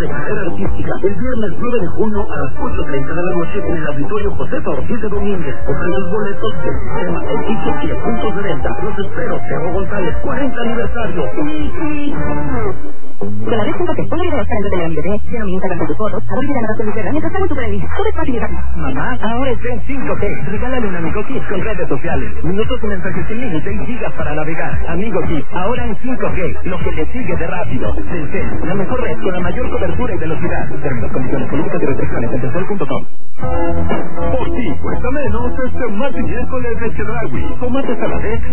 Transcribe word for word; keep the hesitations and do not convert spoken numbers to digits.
de carrera artística. El viernes nueve de junio a las ocho treinta de la noche en el Auditorio José Ortiz de Domínguez. Compren los boletos del sistema Equipo y puntos de venta. Los espero, Teo González, cuarenta aniversario. Con la vez junto a que ponle de los calentos de la bebé, lleno mi Instagram con tus fotos, ahora olvida nada con mi perra mientras hago tu playlist. Todo es fácil y rápido. Mamá, ahora está en cinco G. Regálale un Amigo Kids con redes sociales. Minutos y mensajes sin límite y gigas para navegar. Amigo Kids, ahora en cinco G. Lo que le sigue de rápido. Telcel, la mejor red con la mayor cobertura y velocidad. Términos, condiciones, políticas y restricciones en telcel punto com. Por ti cuesta menos este martes y miércoles de Chedraui. Tomate saladez